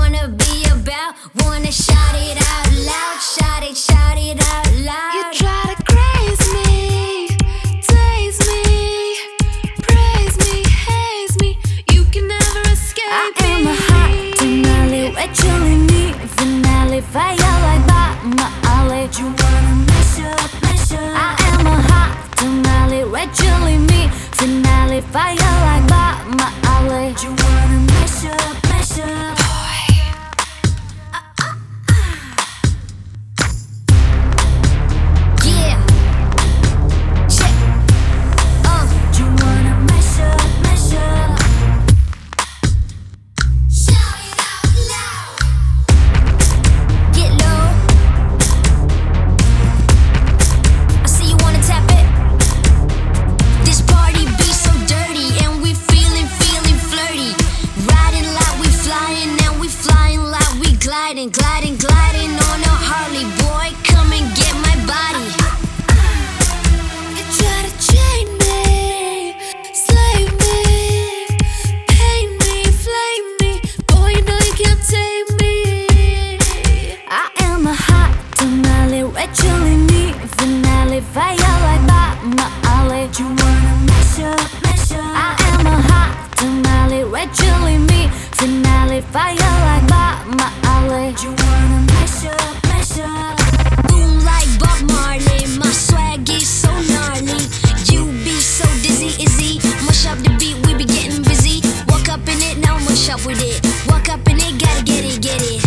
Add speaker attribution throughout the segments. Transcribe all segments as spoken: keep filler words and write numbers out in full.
Speaker 1: wanna be about? Wanna shout it out loud, shout it, shout it out loud.
Speaker 2: You try to craze me, taste me, praise me, haze me. You can never escape
Speaker 3: I
Speaker 2: me.
Speaker 3: am a hot tamale, red chili meat, finale, fire like Bob Marley. You wanna mash up, mash up. I am a hot tamale, red chili meat, finale, fire like Bob Marley. You wanna mash up, mash up.
Speaker 1: Yeah. Check. Uh.
Speaker 3: You wanna mash up, mash up.
Speaker 1: Shout it out loud. Get low. I see you wanna tap it. This party be so dirty, and we feeling, feeling flirty. Riding like we flying, and we flying like we gliding, gliding, gliding on a Harley. Boy, come and get my body.
Speaker 2: You try to chain me, slave me, pain me, flame me. Boy, you know you can't tame me.
Speaker 3: I am a hot tamale, red chili meat, finale, fire like Bob Marley. You wanna mash up, mash up. I am a hot tamale, red chili meat, finale, fire like Bob Marley. You wanna mash up, mash up.
Speaker 1: Boom like Bob Marley, my swag is so gnarly. You be so dizzy, izzy. Mush up the beat, we be getting busy. Walk up in it, now mush up with it. Walk up in it, gotta get it, get it.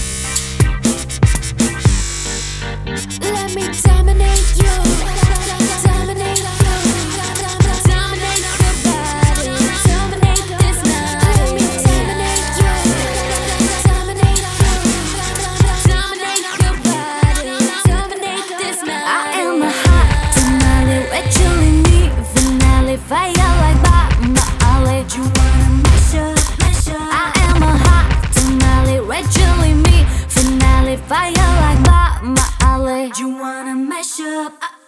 Speaker 2: Let me dominate you, dominate you, dominate your body, dominate this night. Let me dominate you, dominate you, dominate your body, dominate this night.
Speaker 3: I am a hot tamale, red chili meat, finale, fire like Bob Marley. You wanna mash up, mash up. I am a hot tamale, red chili meat, finale, fire like Bob Marley. You wanna mash up.